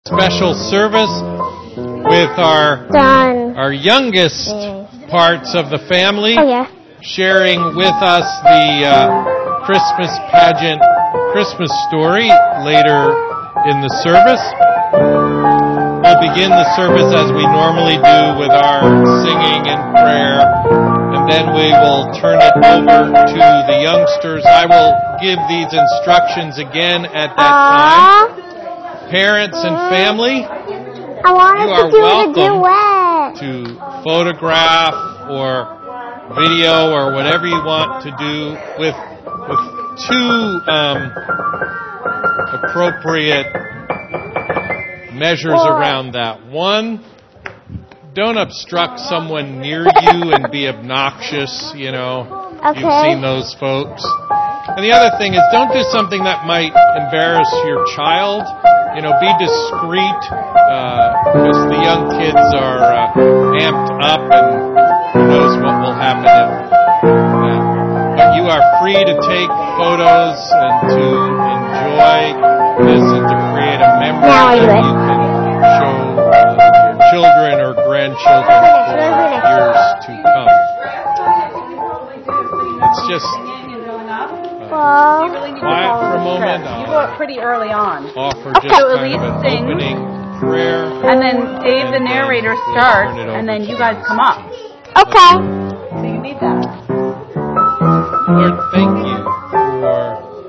Special service with our youngest parts of the family sharing with us the Christmas pageant Christmas story later in the service. We'll begin the service as we normally do with our singing and prayer, and then we will turn it over to the youngsters. I will give these instructions again at that time. Parents and family, you are welcome to photograph or video or whatever you want to do with two appropriate measures around that. One, don't obstruct someone near you and be obnoxious, you know. Okay. You've seen those folks. And the other thing is, don't do something that might embarrass your child. You know, be discreet, because the young kids are amped up, and who knows what will happen if that. But you are free to take photos and to enjoy this and to create a memory that you can show your children or grandchildren for years to come. It's just quiet for a moment. You go up pretty early on. Offer just so kind of an opening prayer. And then Dave, the narrator, starts, and then you guys come up. Okay. So you need that. Lord, thank you for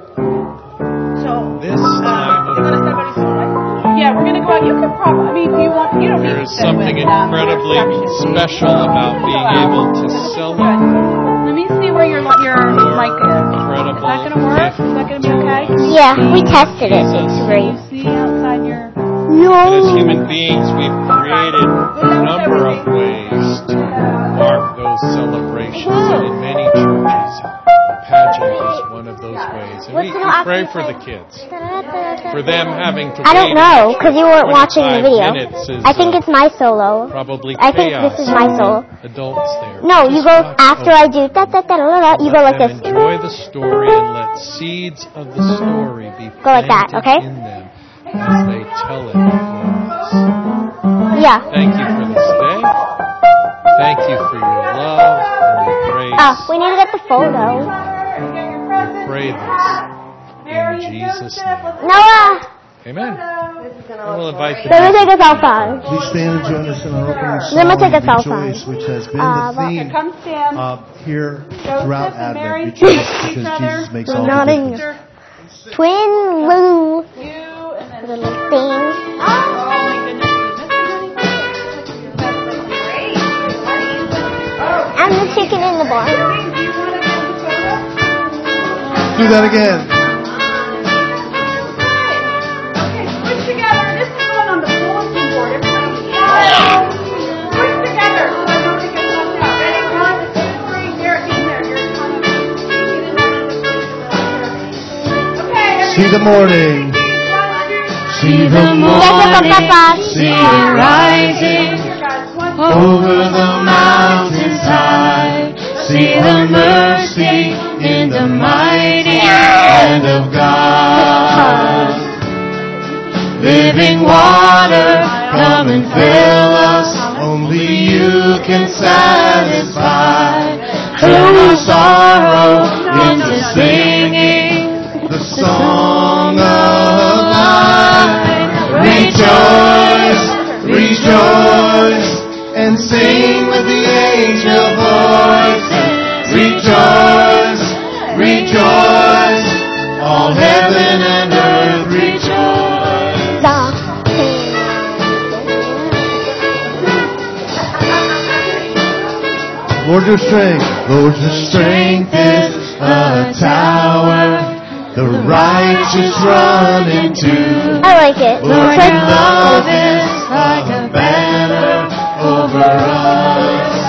this time of... Yeah, we're going to go out. You can probably... I mean, you don't need to There's something incredibly special about being able to celebrate. Let me see where your mic is. Is that going to work? Is that going to be okay? Yeah, we tested it. It's great. Can you see outside your... And as human beings, we've created a number of ways to mark those celebrations. And in many churches, a pageant is one of those ways. And we pray for the kids. For them having to I don't know, because you weren't watching the video. I think it's my solo. Probably I think this is my solo. Adults there. No, you go after I do you go like this. Enjoy the story and let seeds of the story be go like that, okay? in them as they tell it for us. Yeah. Thank you for this day. Thank you for your love and your grace. We need to get the photo. We pray this in Jesus' name. Noah! Amen. We'll invite the Let me take a selfie. Please stand and join us in our opening song, Let me take a selfie. Rejoice, which has been the theme here throughout Advent. Rejoice, because Jesus makes all the difference. Twin little things. I'm the chicken in the barn. Do that again. See the morning. See the morning. See it rising over the mountainside. See the mercy in the mighty hand of God. Living water, come and fill us. Only you can satisfy. Turn our sorrow into singing. The song of life. Rejoice, rejoice, and sing with the angel voices. Rejoice, rejoice, all heaven and earth rejoice. Lord, your strength. Lord, your strength is a tower. The righteous run into. I like it. Lord, your love is like a banner over us.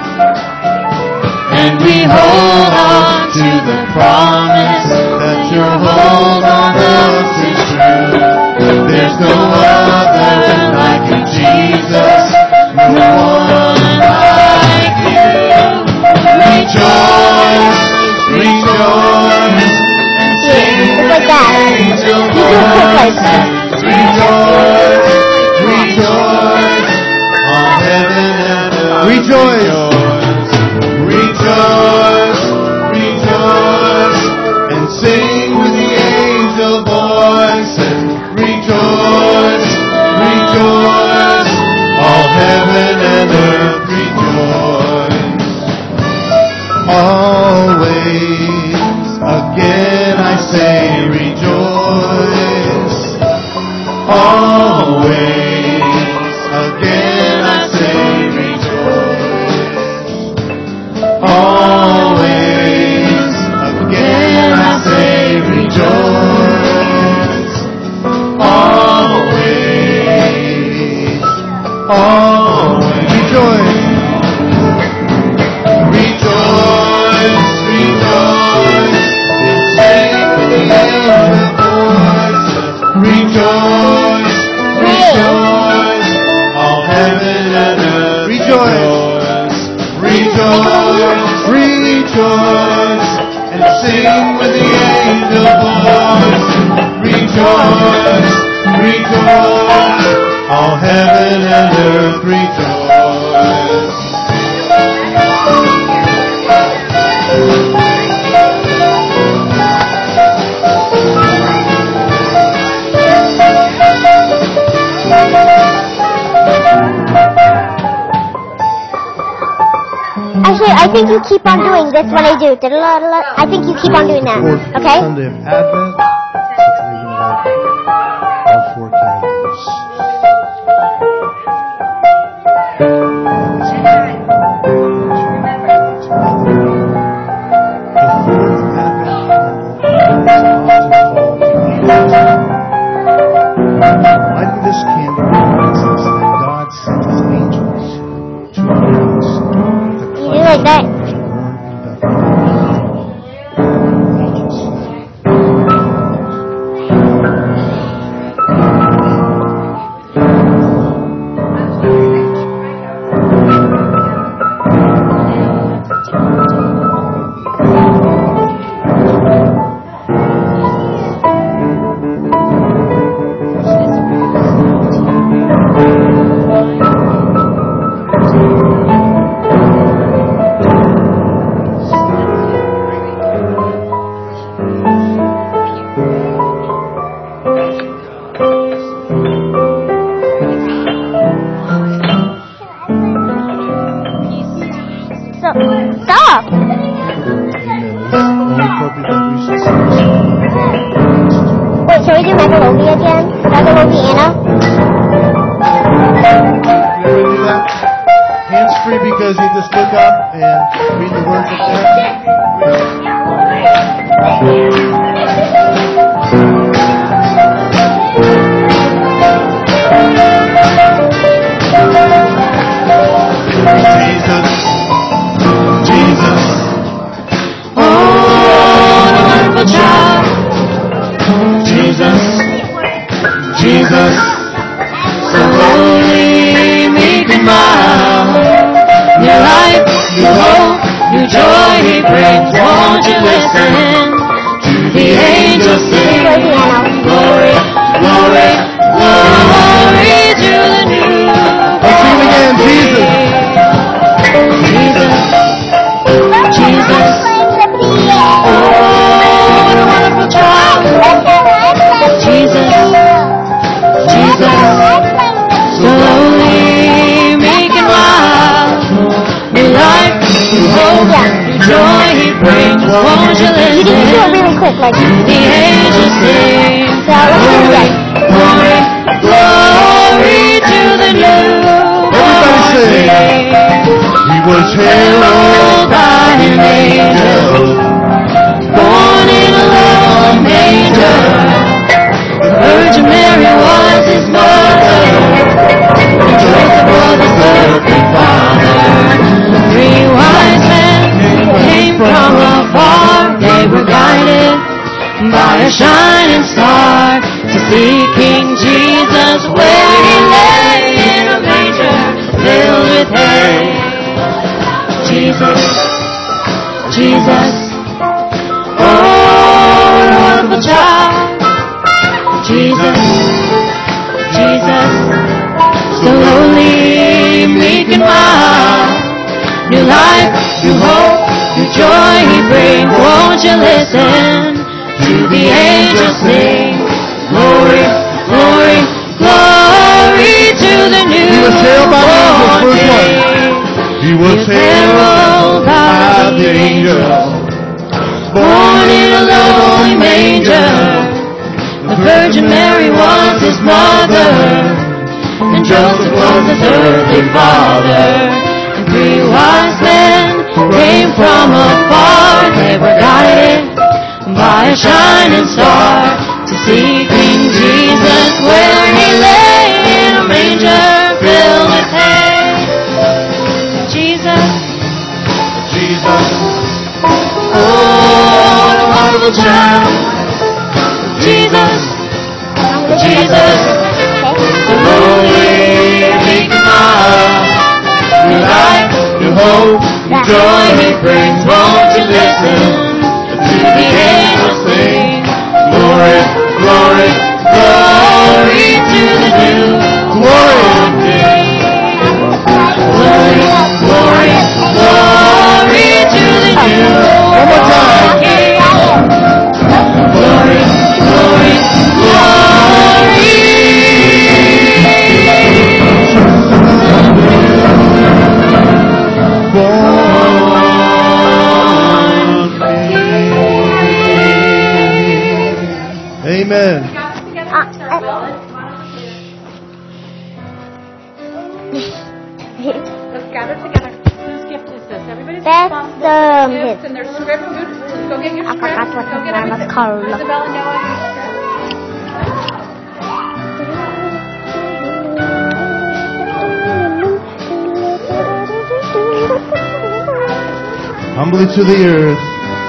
And we hold on to the promise that your hold on us is true. There's no other like you, Jesus. No one like you. Rejoice, rejoice. Like that. You do it quick like that. Rejoice, I think you keep on doing this when I do. I think you keep on doing that. Okay? Sunday of Advent. All 4 candles. The 4th Advent candle is lighting this candle reminds us that God sent His angels to announce that the Christ like that. was born in Bethlehem. Stop! Wait, shall we do Megalobia again? Megalobiana? You ever do that? Hands free because you just look up and read the words up there. Jesus. Oh, the wonderful child. Jesus, so holy, meek and mild. New life, new hope, new joy He brings. Won't you listen to the angels sing? Glory, glory, glory to the newborn. Let's sing it again, Jesus. Jesus, oh, what a wonderful child. Jesus, so lowly, meek and mild. New life, new hope, new joy He brings. Won't you listen? You need to do it really quick, like the angels sing. Glory, glory, glory to the newborn. Everybody sing. He was heralded by an angel, born in a lowly manger. The Virgin Mary was His mother, and Joseph was His earthly father. The 3 wise men came from afar. They were guided by a shining star to see King Jesus where He lay in a manger filled with hay. Jesus, oh, what a wonderful child. Jesus, so lowly, meek and mild. New life, new hope, new joy He brings. Won't you listen to the angels sing? Glory, glory, glory to the newborn King. He was heralded by the angel, born in a lowly manger. The Virgin Mary was his mother, and Joseph was his earthly father. And 3 wise men came from afar. They were guided by a shining star to see King Jesus where he lay in a manger filled with hay. Jesus, Jesus, oh, the wonderful child. Jesus, Jesus, the lowly, meek and mild. New life, new hope, new joy he brings. Won't you listen to the angels sing? Glory, glory, glory to the new glorious King. Glory, glory, glory to the new King. Glory, glory, glory. Amen. Let's gather together. Whose gift is this? Everybody's That's responsible for their gifts and their script. Go get your I script. forgot what Go the get name was everything. called. Isabel and Noah, your script. Humbly to the earth.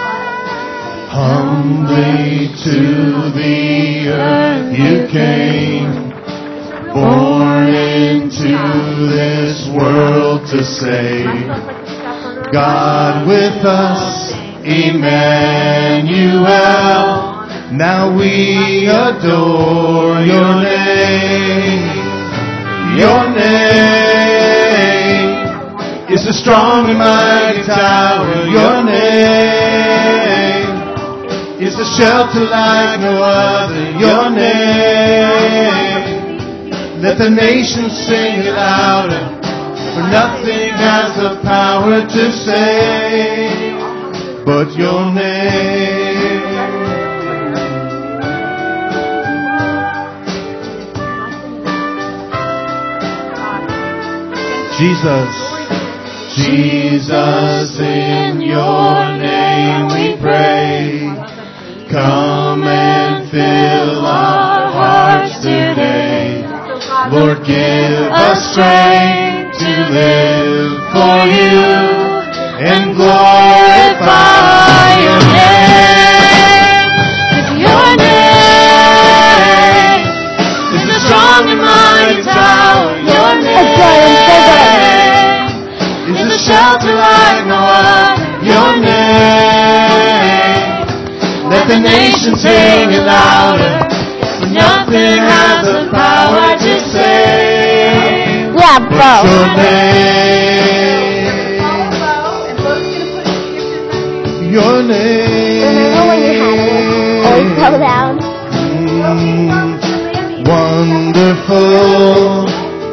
Humbly to the earth you came, born into this world to save. God with us, Emmanuel. Now we adore your name. Your name is a strong and mighty tower. Your name is a shelter like no other. Your name, let the nations sing it louder, for nothing has the power to save but your name. Jesus, Jesus, in your name we pray. Come and fill our hearts today. Lord, give us strength to live for you and glorify your name. With your name is a strong and mighty tower. Your name is a shelter like no other. Your name, let the nations sing it louder, for nothing has the power to save but your name. Your name. Remember when you had it? Always slow down. Wonderful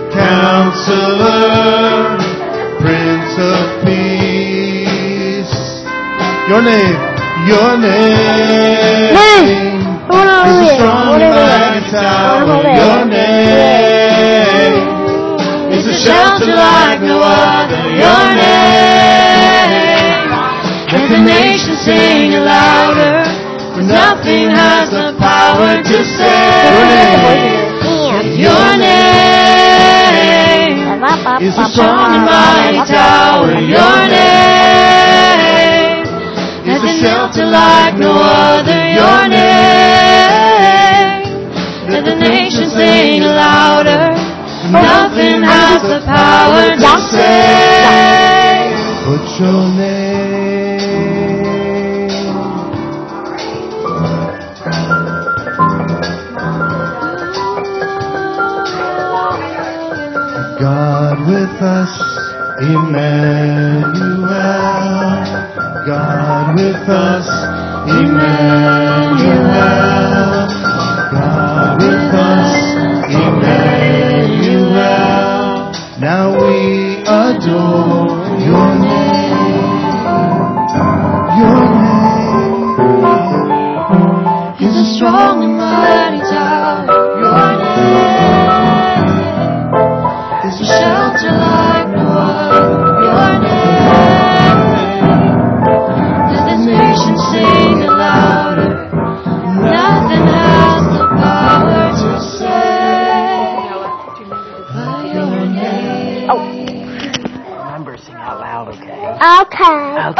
Counselor, Prince of Peace. Your name, your name is a strong and mighty tower. Your name is a shelter like no other. Your name, let the nations sing it louder, for nothing has the power to save. Your name is a strong and mighty tower. Your name is a shelter like no other. Your name, let the nations sing louder. Nothing has the power to save but your name. God with us, Emmanuel. God with us, Emmanuel. God with us, Emmanuel. Now we adore your name. Your name is a strong and mighty tower. Okay.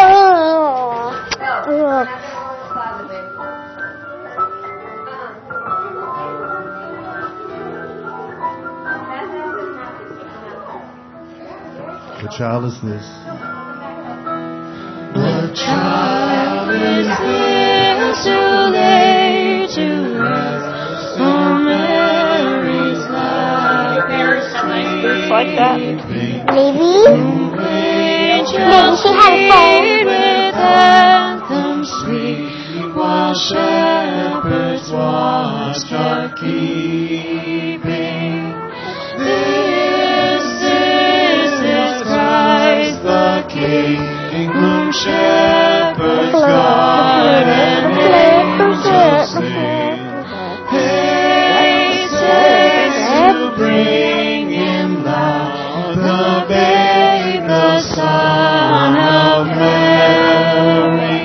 What child is this? What child is this who lay to rest on Mary's lap? Just like that. Maybe she had a phone. With anthem sweet, while shepherds watched are keeping. This is Christ the King, whom shepherds guard and angels sing. Hasten to bring Him now, the babe, the Son of Mary.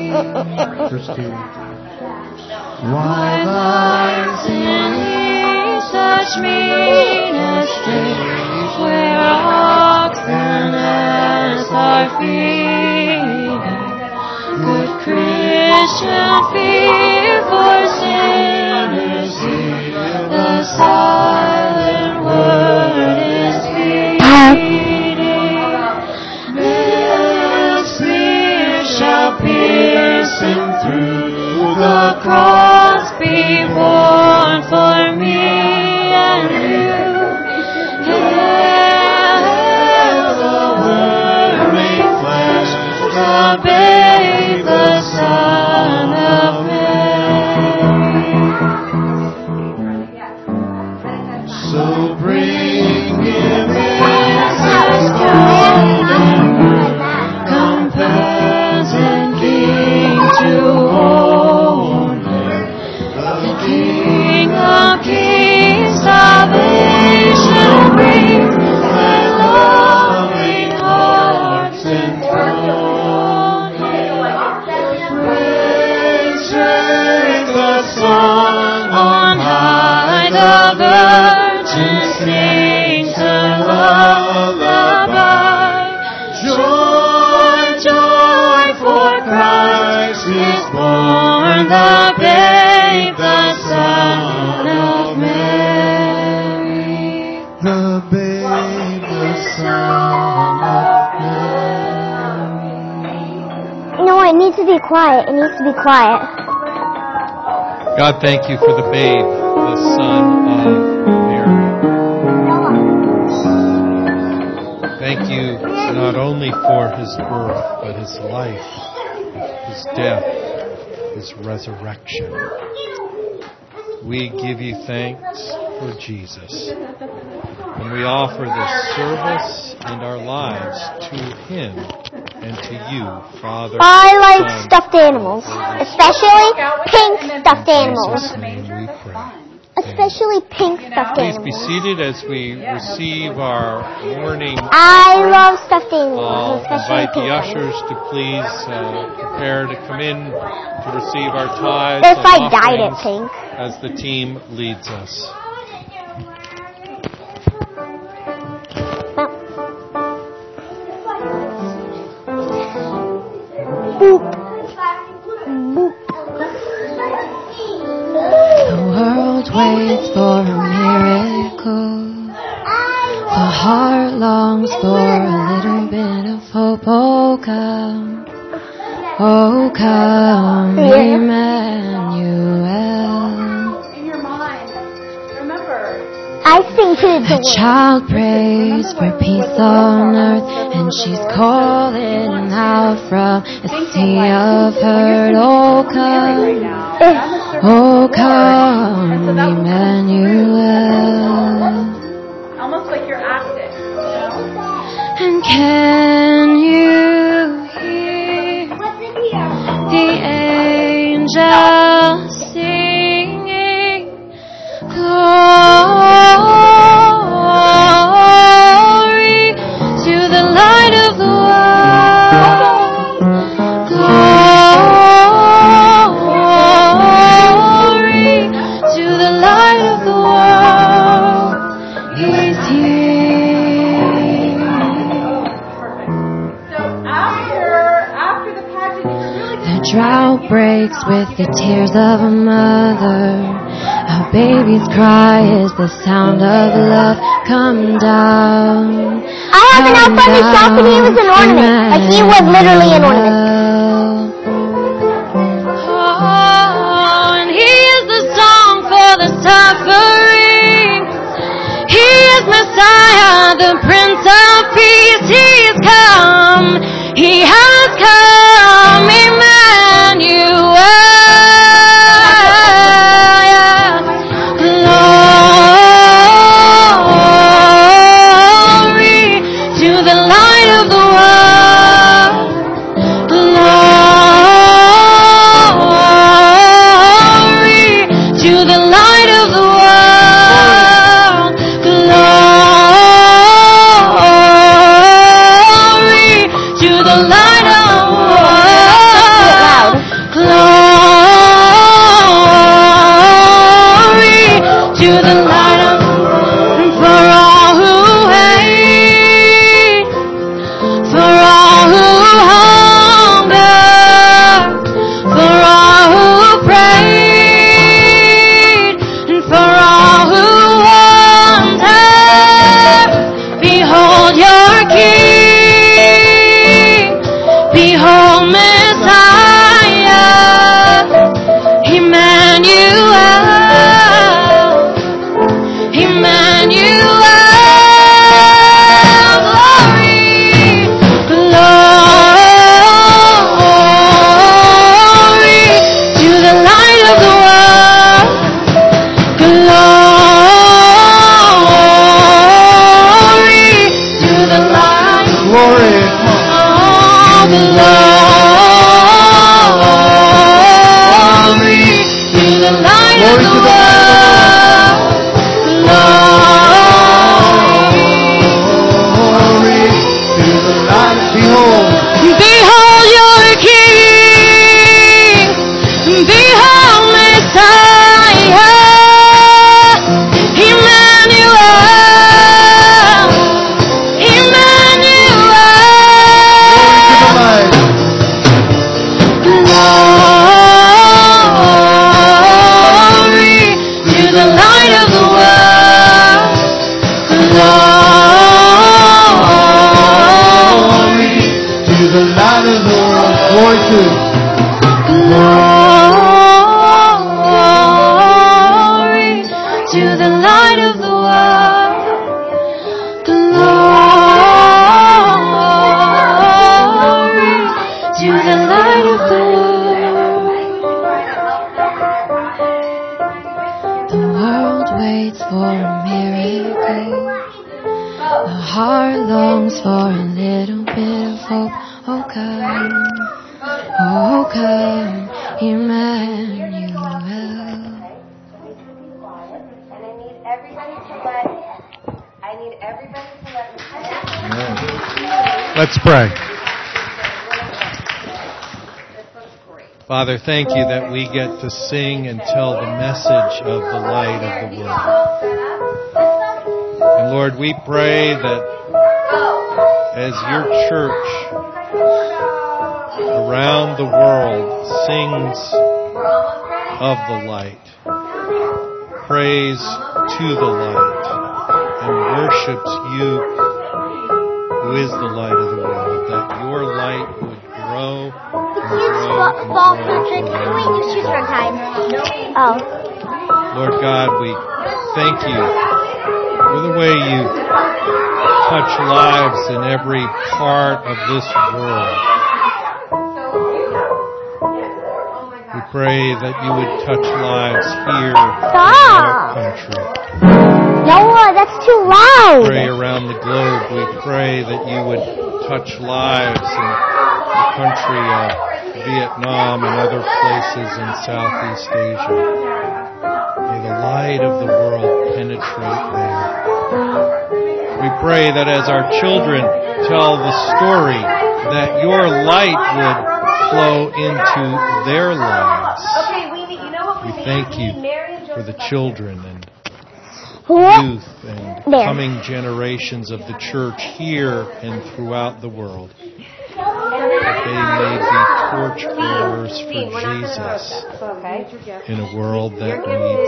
Why lies in He such mean estate, where oxen as are feeding? Good Christian, fear for sinners here, the silent word is pleading. This spear shall pierce Him through, the cross be borne for me and you. Hail the Word made flesh, the babe, the Son of Mary. So bring Him incense, gold and myrrh, come peasant King to hold Him, the King of Kings, salvation brings, and loving hearts enthrone Him. Bring strength the song on high, the virgin sings her lullaby. Joy, joy, for Christ is born, the babe, the Son of Mary. The babe, the Son of Mary. No, it needs to be quiet. It needs to be quiet. God, thank you for the babe, the Son of Mary. Thank you not only for His birth, but His life, His death, His resurrection. We give you thanks for Jesus. And we offer this service and our lives to Him and to you, Father. I like Son, stuffed animals, especially pink stuffed in animals. Jesus' name we pray. Especially pink stuffed Please be animals. seated as we receive our morning. I love stuffed animals, I'll especially invite pink the ones. ushers to please prepare to come in to receive our tithes If and I dyed it offerings pink. as the team leads us. Boop. Boop. The world waits for a miracle. The heart longs for a little bit of hope. Oh come, Emmanuel. In your mind, remember. I sing to A the child prays for peace on earth, and she's calling out from a sea of hurt. Oh come, Emmanuel. Almost like you're acting. And can you hear the angels singing? Glory to the light of the world. Glory to the light of the world. He's here. So world breaks with the tears of a mother. A baby's cry is the sound of love. Come down. I have an elf on the shelf and he was an ornament. Like he was literally an ornament. Oh, and he is the song for the suffering. He is Messiah, the Prince of Peace. He is come. He has come, Emmanuel. Glory to the light of the world. Glory to the light of the world. Glory to the light of the world. Glory to the light of the world. For all who hate, for all who hunger, for all who prayed, and for all who wander, behold your King, behold Messiah, Emmanuel, Emmanuel. Glory to the light of the world. Glory to the light. Glory. Oh, glory to the light of the world. Glory to the light. Behold. Behold your King. Behold Messiah. Emmanuel. Emmanuel. Glory to the light of the world. Glory To the light of the world. Glory to. Glory to the light of the world. Glory to the light of the world. The world waits for a miracle. The heart longs for a little bit of hope. Oh come, Emmanuel. Let's pray. Father, thank you that we get to sing and tell the message of the light of the world. And Lord, we pray that as your church around the world sings of the light, prays to the light, and worships you who is the light of the world, that your light would grow and grow and grow. Can we just choose for a time? Oh. Lord God, we thank you for the way you touch lives in every part of this world. We pray that you would touch lives here in our country. Noah, that's too loud. We pray around the globe. We pray that you would touch lives in the country of Vietnam and other places in Southeast Asia. May the light of the world penetrate there. We pray that as our children tell the story, that your light would flow into their lives. We thank you for the children and youth and coming generations of the church here and throughout the world. We they may be torchbearers for Jesus in a world that needs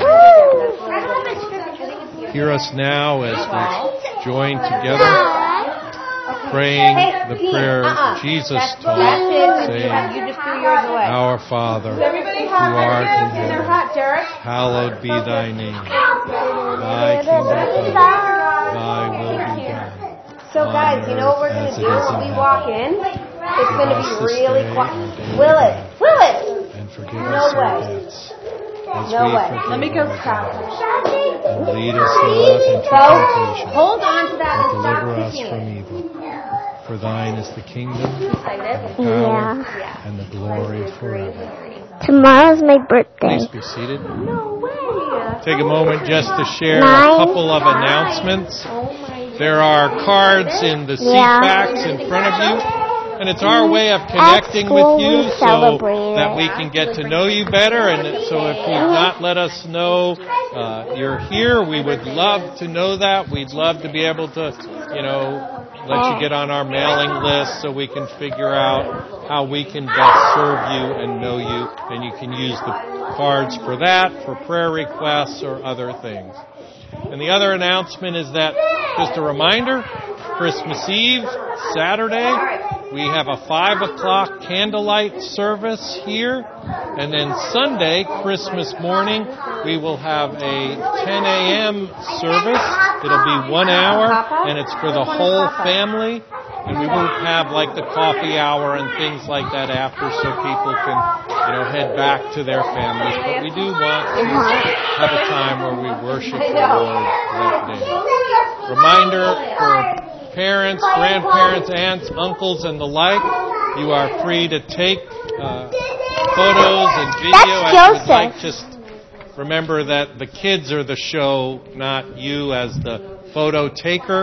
them. Hear us now as we join together, praying the prayer Jesus taught, saying, Our Father, who art in heaven, hallowed be thy name. Thy kingdom come, thy will be done. So guys, you know what we're going to do when we walk in? It's going to be really quiet. Will it? And forgive us our debts. No way. Let me go count. And lead us not into temptation. Hold on to that and stop deliver us kicking from it. evil. For thine is the kingdom, and the power, and the glory forever. Tomorrow's my birthday. Please be seated. Take a moment just to share a couple of announcements. There are cards in the seat backs in front of you, and it's our way of connecting with you so that we can get to know you better. And so if you've not let us know you're here, we would love to know that. We'd love to be able to, let you get on our mailing list so we can figure out how we can best serve you and know you. And you can use the cards for that, for prayer requests or other things. And the other announcement is that, just a reminder, Christmas Eve, Saturday, we have a 5 o'clock candlelight service here. And then Sunday, Christmas morning, we will have a 10 a.m. service. It'll be 1 hour, and it's for the whole family. And we won't have like the coffee hour and things like that after, so people can, head back to their families. But we do want to have a time where we worship the Lord that day. Reminder for parents, grandparents, aunts, uncles, and the like, you are free to take photos and video. I would like just remember that the kids are the show, not you as the photo taker.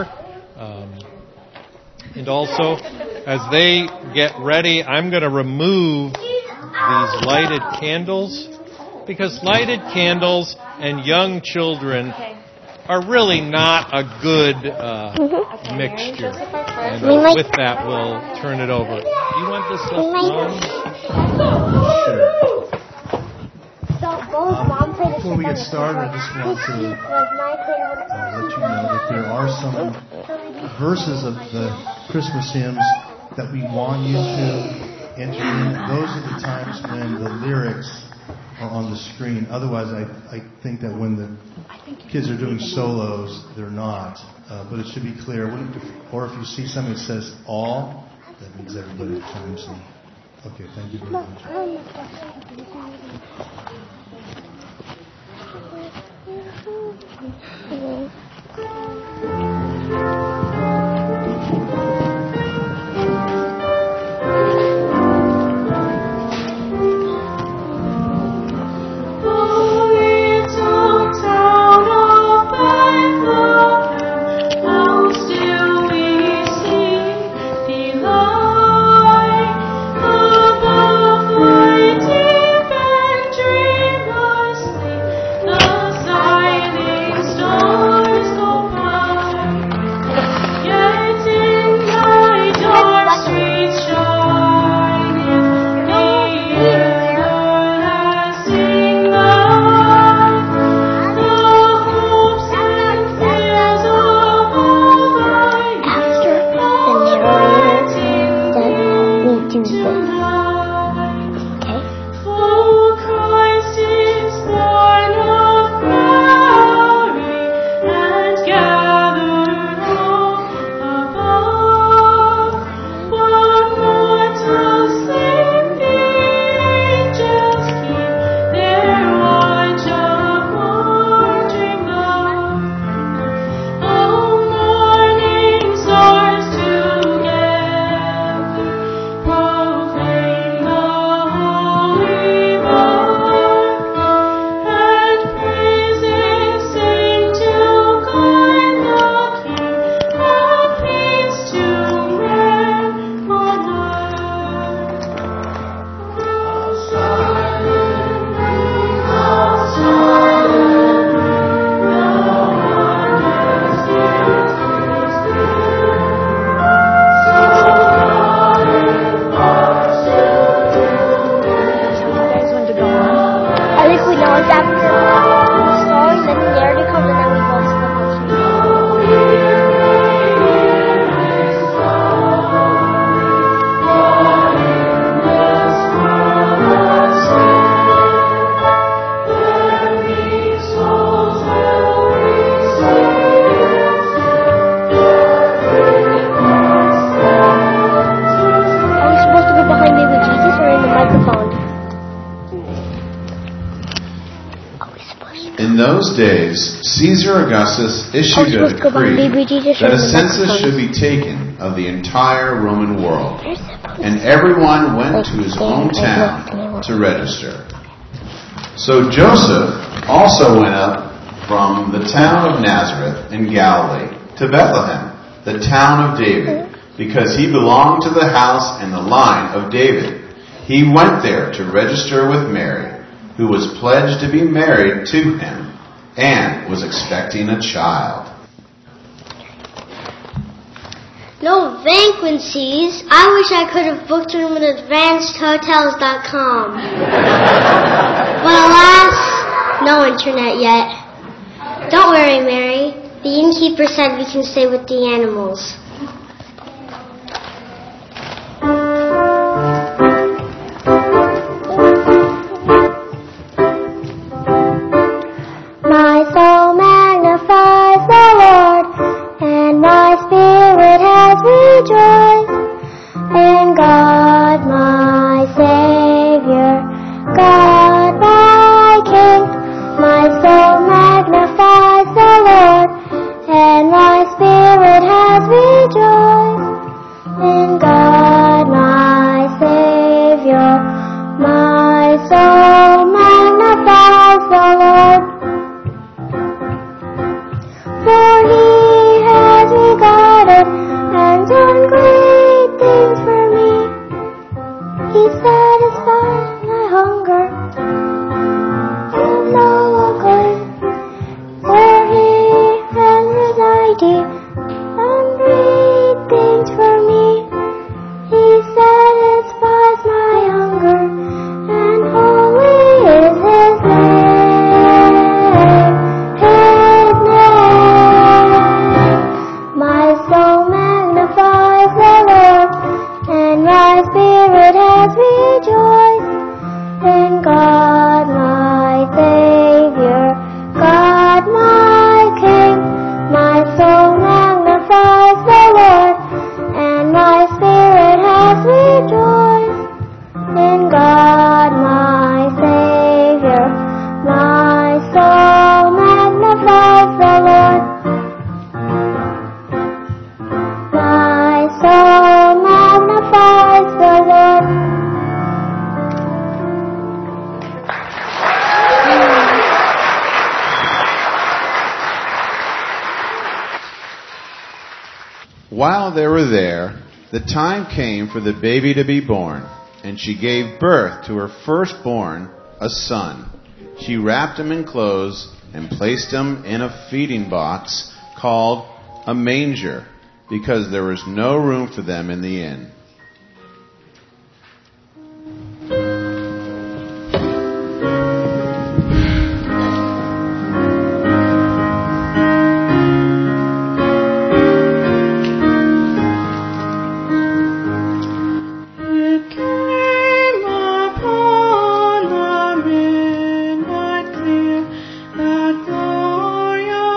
And also, as they get ready, I'm going to remove these lighted candles, because lighted candles and young children are really not a good mixture. And with that, we'll turn it over. Do you want this left on? Before we get started, I just want to let you know that there are some verses of the Christmas hymns that we want you to enter in. Those are the times when the lyrics are on the screen. Otherwise, I think that when the kids are doing solos, they're not. But it should be clear. Or if you see something that says all, that means everybody chimes in. Okay, thank you very much. The days, Caesar Augustus issued a decree that a census should be taken of the entire Roman world, and everyone went to his own town to register. So Joseph also went up from the town of Nazareth in Galilee to Bethlehem, the town of David, because he belonged to the house and the line of David. He went there to register with Mary, who was pledged to be married to him and was expecting a child. No vacancies. I wish I could have booked room at advancedhotels.com. But alas, no internet yet. Don't worry, Mary. The innkeeper said we can stay with the animals. My soul magnifies the Lord, and my spirit has rejoiced in God my Savior, God my King. My soul magnifies the Lord, and my spirit has rejoiced in God my Savior. My soul magnifies the Lord, for He has regarded and done great things for me. He satisfies my hunger and soul will claim, for He has resided and great things for me. He satisfies my hunger, and holy is His name. His name. My soul magnifies the Lord, and my spirit has rejoiced in God my Savior, God my King. My soul magnifies the Lord, and my spirit has rejoiced in God my Savior. My soul magnifies the Lord. My soul magnifies the Lord. While they were there, the time came for the baby to be born, and she gave birth to her firstborn, a son. She wrapped him in clothes and placed him in a feeding box called a manger, because there was no room for them in the inn.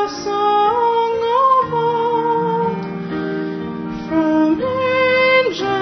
From angels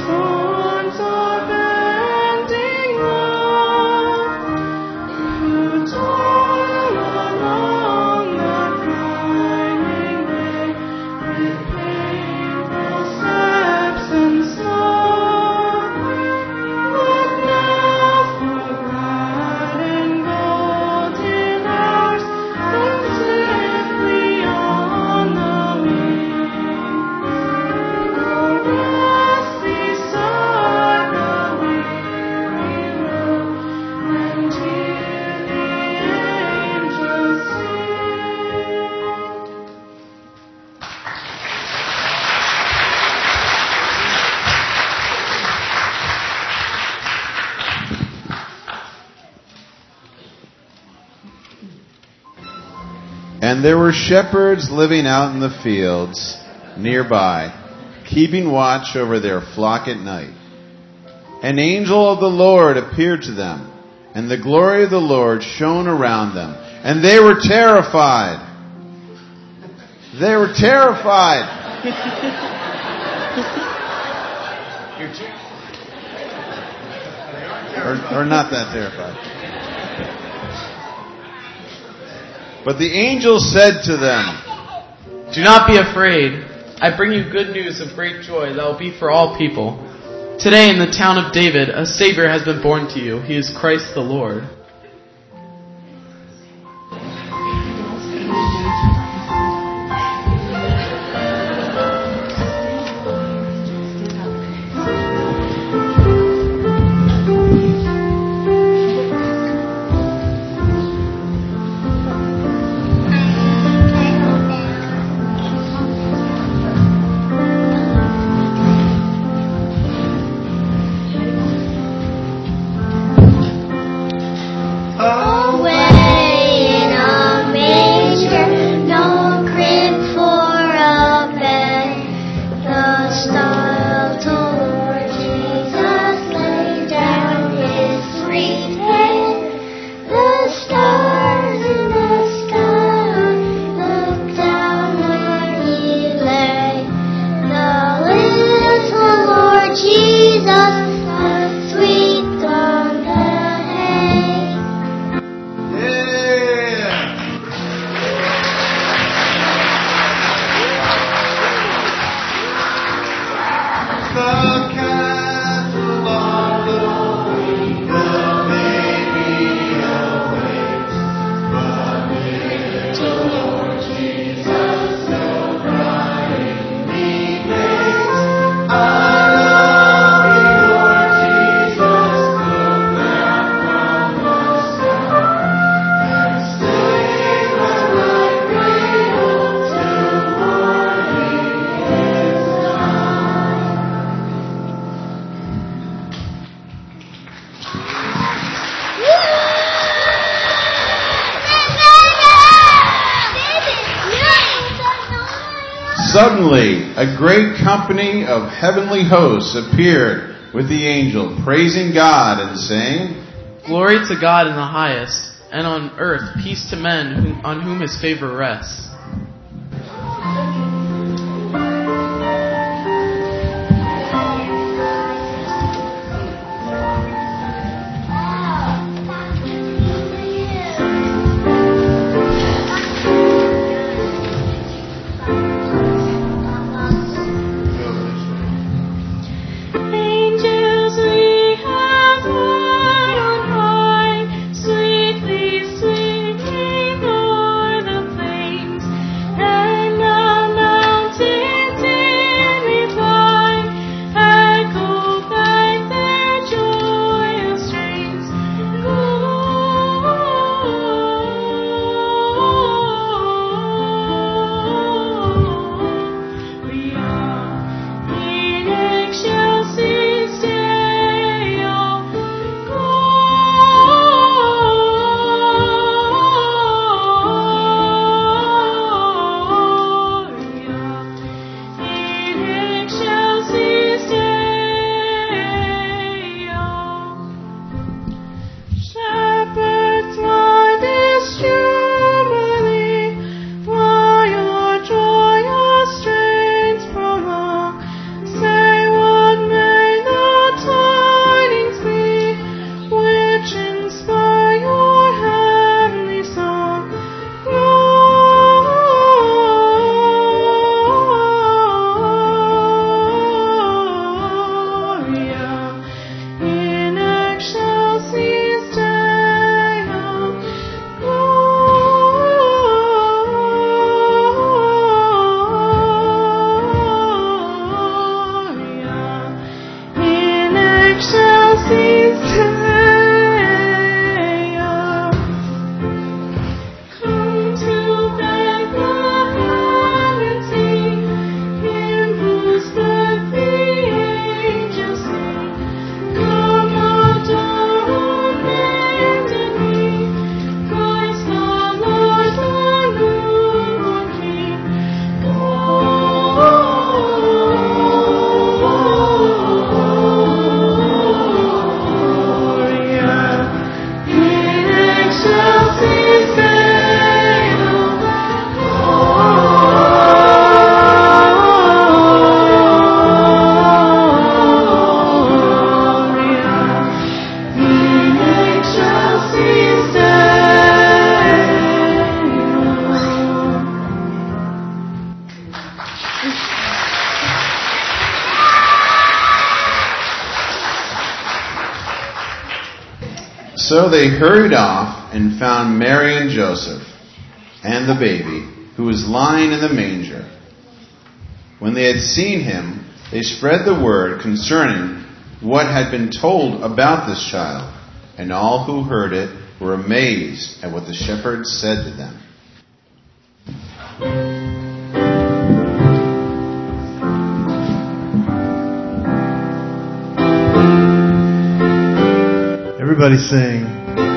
And there were shepherds living out in the fields nearby, keeping watch over their flock at night. An angel of the Lord appeared to them, and the glory of the Lord shone around them, and they were terrified. They were terrified. or not that terrified. But the angel said to them, "Do not be afraid. I bring you good news of great joy that will be for all people. Today in the town of David, a Savior has been born to you. He is Christ the Lord." Suddenly, a great company of heavenly hosts appeared with the angel, praising God and saying, "Glory to God in the highest, and on earth peace to men on whom his favor rests." Sweetly singing o'er the plains So they hurried off and found Mary and Joseph and the baby, who was lying in the manger. When they had seen him, they spread the word concerning what had been told about this child, and all who heard it were amazed at what the shepherds said to them. Everybody sing.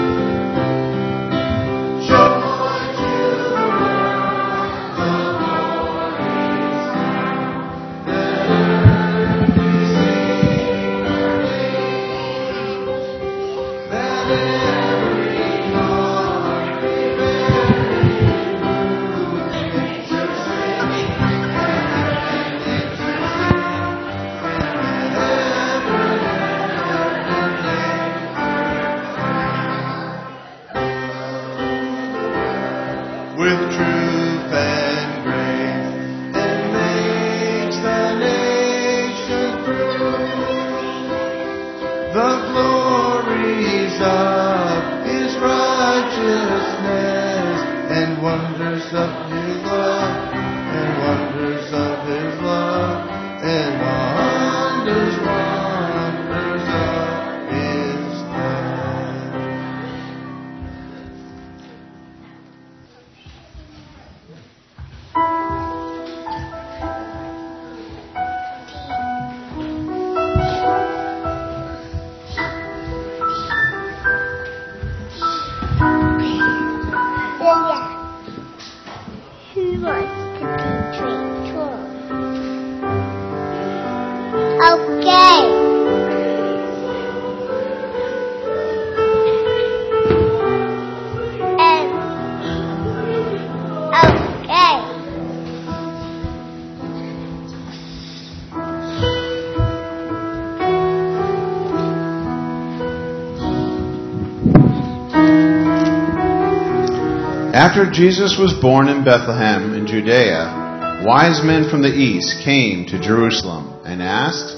After Jesus was born in Bethlehem in Judea, wise men from the east came to Jerusalem and asked,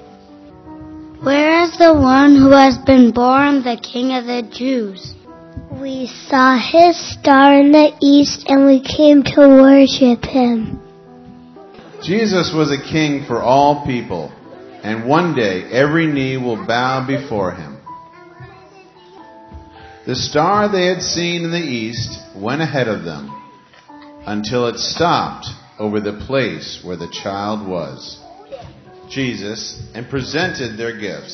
"Where is the one who has been born the King of the Jews? We saw his star in the east and we came to worship him." Jesus was a king for all people, and one day every knee will bow before him. The star they had seen in the east went ahead of them until it stopped over the place where the child was, Jesus, and presented their gifts.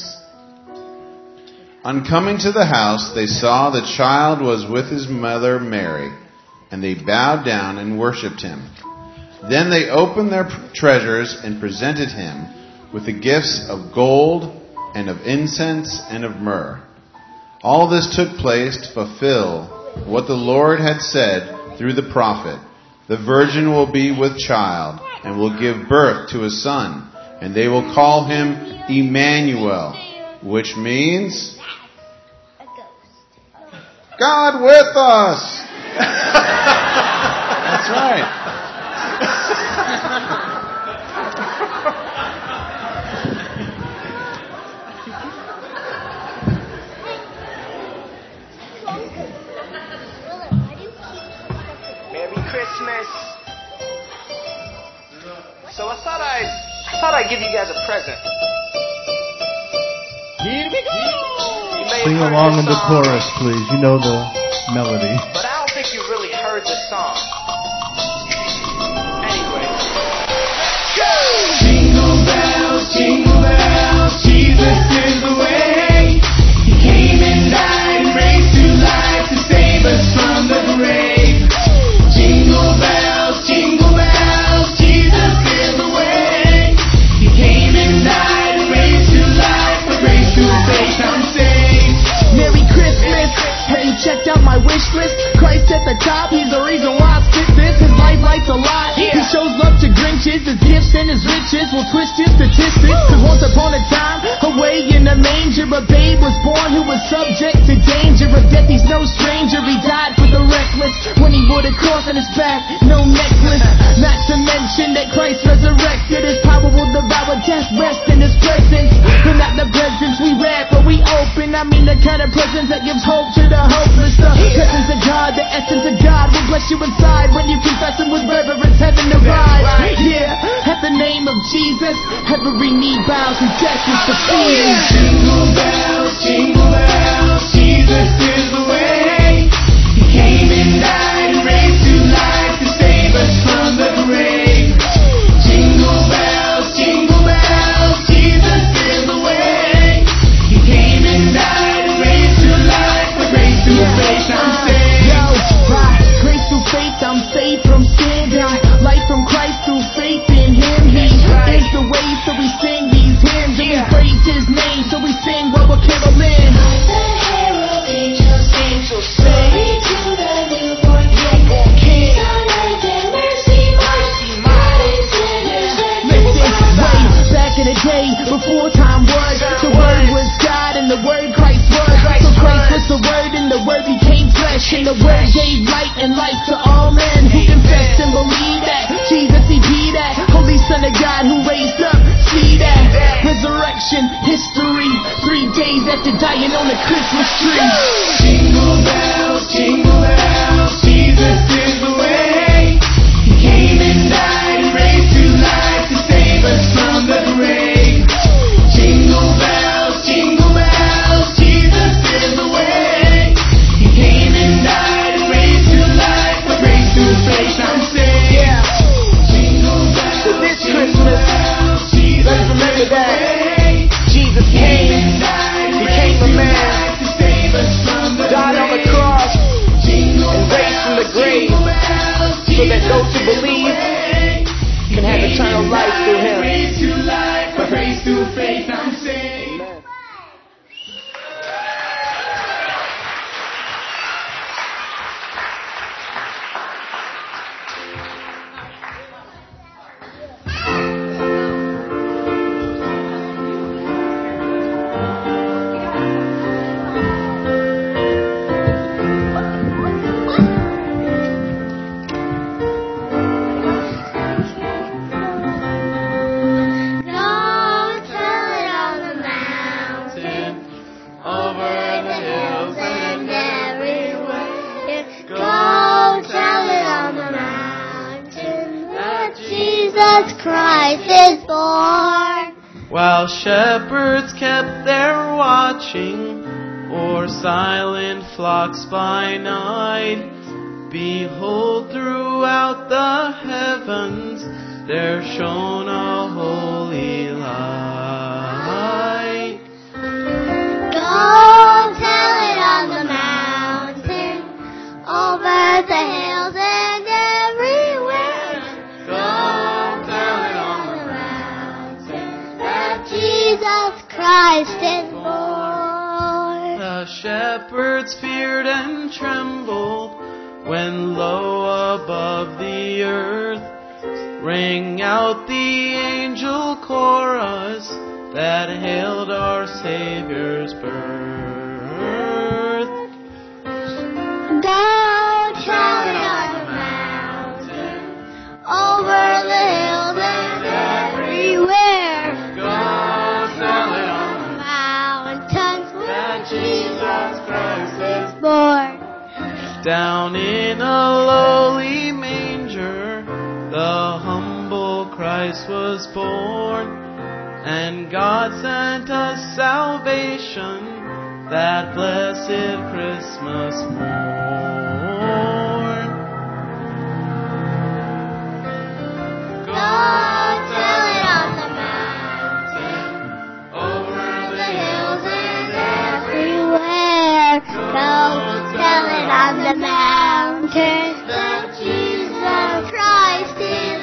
On coming to the house, they saw the child was with his mother Mary, and they bowed down and worshipped him. Then they opened their treasures and presented him with the gifts of gold and of incense and of myrrh. All this took place to fulfill what the Lord had said through the prophet, "The virgin will be with child and will give birth to a son, and they will call him Emmanuel," which means God with us. That's right. Christmas. So I thought I'd give you guys a present. Here we go. Sing along in the chorus, please. You know the melody. But I don't think you really heard the song. Anyway. Go! Jingle bells, Jesus is the way. He came and died and raised to life to save us from the grave. Jingle bells, Jesus is the way. He came and died and raised to life, but grace through faith I'm saved. Merry Christmas. Have you checked out my wish list? Christ at the top, he's the reason why I spit this. His life writes a lot. He shows love to Grinches. His gifts and his riches will twist his statistics. Cause once upon a time, away in a manger, a babe was born who was subject to danger of death. He's no stranger. He died for the reckless when he wore the cross on his back, no necklace. Not to mention that Christ resurrected. His power will devour death, rest in his presence. But not the presence we wrap, but we open. I mean the kind of presence that gives hope to the hopeless. The presence of God, the essence of God will bless you inside when you confess him with reverence. Heaven arrives. Yeah, at the name of Jesus, every knee bows and death is defeated. Jingle bells, Jesus is the way. He came and died and raised to life to save us from the grave. Jingle bells, Jesus is the way. He came and died and raised to life, but grace through faith I'm saved. Yo, by grace through faith I'm saved from sin. Life from Christ through faith in Him. He is the way, so we sing these hymns and we praise His name, so we sing while we're caroling. Angels sing to the newborn King. Son of the mercy, listen, way back in the day, before time was, the Word was God and the Word Christ was. So Christ was the Word and the Word became flesh, and the Word gave light and life to all men who confess and believe that Jesus, He be that Holy Son of God who raised up. See that resurrection history, 3 days after dying on the Christmas tree. Jingle bells, Jesus is the way. He came and died and raised to life to save us from the grave. Jingle bells, Jesus is the way. He came and died and raised to life, but grace through faith I'm saved. Yeah. Jingle bells, so this Christmas, let's remember that Jesus came, became a man, died on the cross, and raised from the grave, so that those who believe can have eternal life through Him. By grace through faith I'm saved. Amen. While shepherds kept their watching o'er silent flocks by night, behold, throughout the heavens there shone a holy light. Go tell it on the mountain, over the hills and everywhere. Go tell it on the mountain that Jesus Christ is born. The shepherds feared and trembled when low above the earth rang out the angel chorus that hailed our Savior's birth. Go tell it on the mountain, over the hills and everywhere. Go tell it on the mountains where Jesus Christ is born. Down in a lowly manger, the humble Christ was born. and God sent us salvation, that blessed Christmas morn. God tell it on the mountain, over the hills and everywhere. God tell it on the mountain, that Jesus Christ is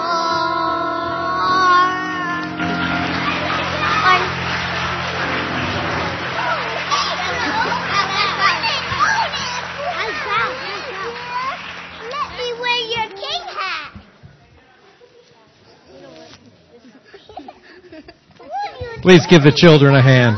born. Let me wear your king hat. Please give the children a hand.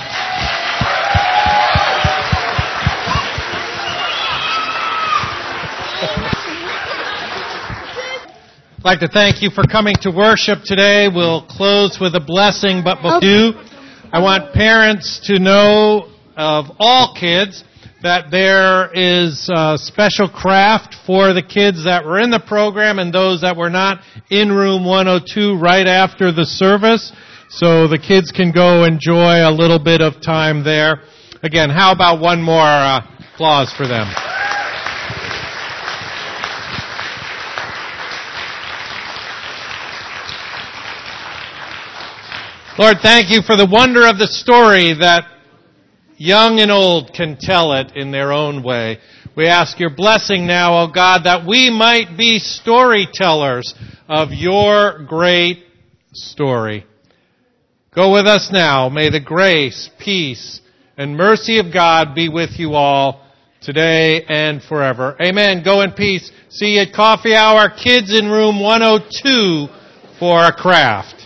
I'd like to thank you for coming to worship today. We'll close with a blessing, but before you, I want parents to know of all kids that there is a special craft for the kids that were in the program and those that were not in room 102 right after the service. So the kids can go enjoy a little bit of time there. Again, how about one more applause for them? Lord, thank you for the wonder of the story that young and old can tell it in their own way. We ask your blessing now, O God, that we might be storytellers of your great story. Go with us now. May the grace, peace, and mercy of God be with you all today and forever. Amen. Go in peace. See you at coffee hour. Kids in room 102 for a craft.